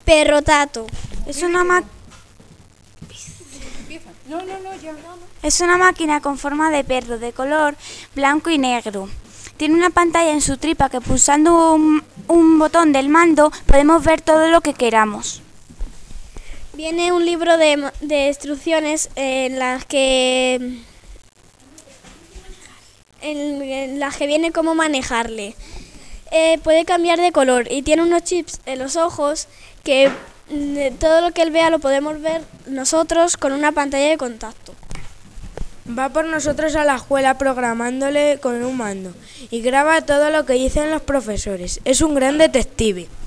Perro Tato. Es una máquina con forma de perro, de color blanco y negro. Tiene una pantalla en su tripa que pulsando un botón del mando podemos ver todo lo que queramos. Viene un libro de instrucciones en las que viene cómo manejarle. Puede cambiar de color y tiene unos chips en los ojos que todo lo que él vea lo podemos ver nosotros con una pantalla de contacto. Va por nosotros a la escuela programándole con un mando y graba todo lo que dicen los profesores. Es un gran detective.